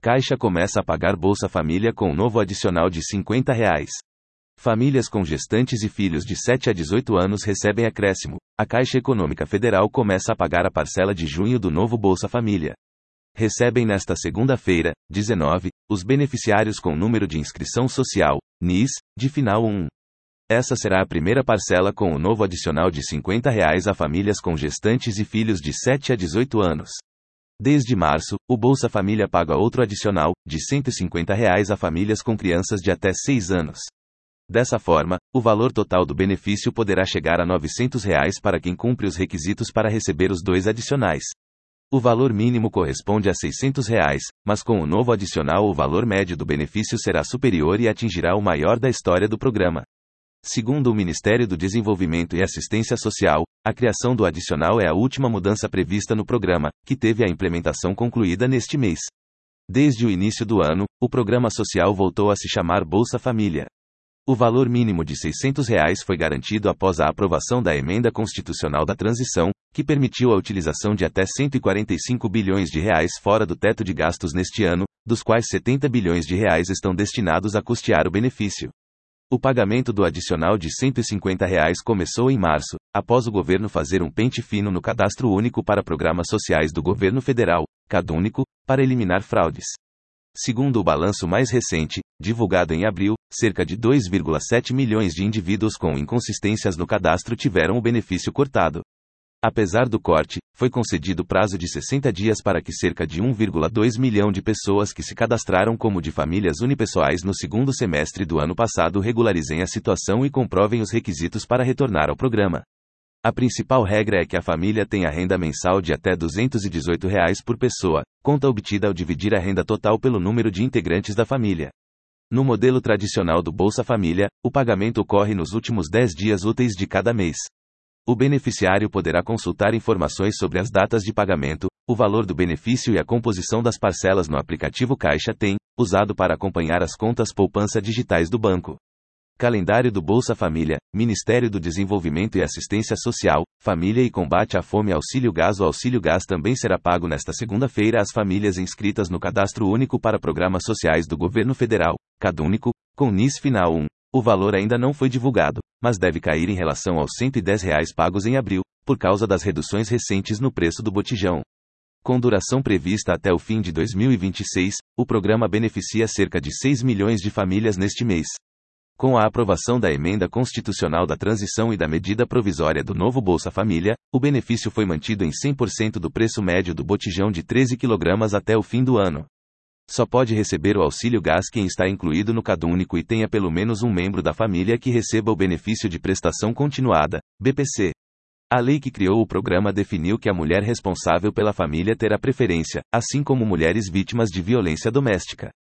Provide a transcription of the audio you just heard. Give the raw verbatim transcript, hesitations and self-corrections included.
Caixa começa a pagar Bolsa Família com um novo adicional de cinquenta reais. Famílias com gestantes e filhos de sete a dezoito anos recebem acréscimo. A Caixa Econômica Federal começa a pagar a parcela de junho do novo Bolsa Família. Recebem nesta segunda-feira, dezenove, os beneficiários com número de inscrição social, N I S, de final um. Essa será a primeira parcela com o novo adicional de cinquenta reais a famílias com gestantes e filhos de sete a dezoito anos. Desde março, o Bolsa Família paga outro adicional, de cento e cinquenta reais a famílias com crianças de até seis anos. Dessa forma, o valor total do benefício poderá chegar a novecentos reais para quem cumpre os requisitos para receber os dois adicionais. O valor mínimo corresponde a seiscentos reais, mas com o novo adicional o valor médio do benefício será superior e atingirá o maior da história do programa. Segundo o Ministério do Desenvolvimento e Assistência Social, a criação do adicional é a última mudança prevista no programa, que teve a implementação concluída neste mês. Desde o início do ano, o programa social voltou a se chamar Bolsa Família. O valor mínimo de seiscentos reais foi garantido após a aprovação da Emenda Constitucional da Transição, que permitiu a utilização de até cento e quarenta e cinco bilhões de reais fora do teto de gastos neste ano, dos quais setenta bilhões de reais estão destinados a custear o benefício. O pagamento do adicional de cento e cinquenta reais começou em março, após o governo fazer um pente fino no Cadastro Único para Programas Sociais do Governo Federal, CadÚnico, para eliminar fraudes. Segundo o balanço mais recente, divulgado em abril, cerca de dois vírgula sete milhões de indivíduos com inconsistências no cadastro tiveram o benefício cortado. Apesar do corte, foi concedido prazo de sessenta dias para que cerca de um vírgula dois milhão de pessoas que se cadastraram como de famílias unipessoais no segundo semestre do ano passado regularizem a situação e comprovem os requisitos para retornar ao programa. A principal regra é que a família tenha renda mensal de até duzentos e dezoito reais por pessoa, conta obtida ao dividir a renda total pelo número de integrantes da família. No modelo tradicional do Bolsa Família, o pagamento ocorre nos últimos dez dias úteis de cada mês. O beneficiário poderá consultar informações sobre as datas de pagamento, o valor do benefício e a composição das parcelas no aplicativo Caixa Tem, usado para acompanhar as contas poupança digitais do banco. Calendário do Bolsa Família, Ministério do Desenvolvimento e Assistência Social, Família e Combate à Fome Auxílio Gás. O Auxílio Gás também será pago nesta segunda-feira às famílias inscritas no Cadastro Único para Programas Sociais do Governo Federal, CadÚnico, com N I S final um. O valor ainda não foi divulgado, mas deve cair em relação aos cento e dez reais pagos em abril, por causa das reduções recentes no preço do botijão. Com duração prevista até o fim de dois mil e vinte e seis, o programa beneficia cerca de seis milhões de famílias neste mês. Com a aprovação da Emenda Constitucional da Transição e da medida provisória do novo Bolsa Família, o benefício foi mantido em cem por cento do preço médio do botijão de treze quilogramas até o fim do ano. Só pode receber o auxílio gás quem está incluído no CadÚnico e tenha pelo menos um membro da família que receba o benefício de prestação continuada, B P C. A lei que criou o programa definiu que a mulher responsável pela família terá preferência, assim como mulheres vítimas de violência doméstica.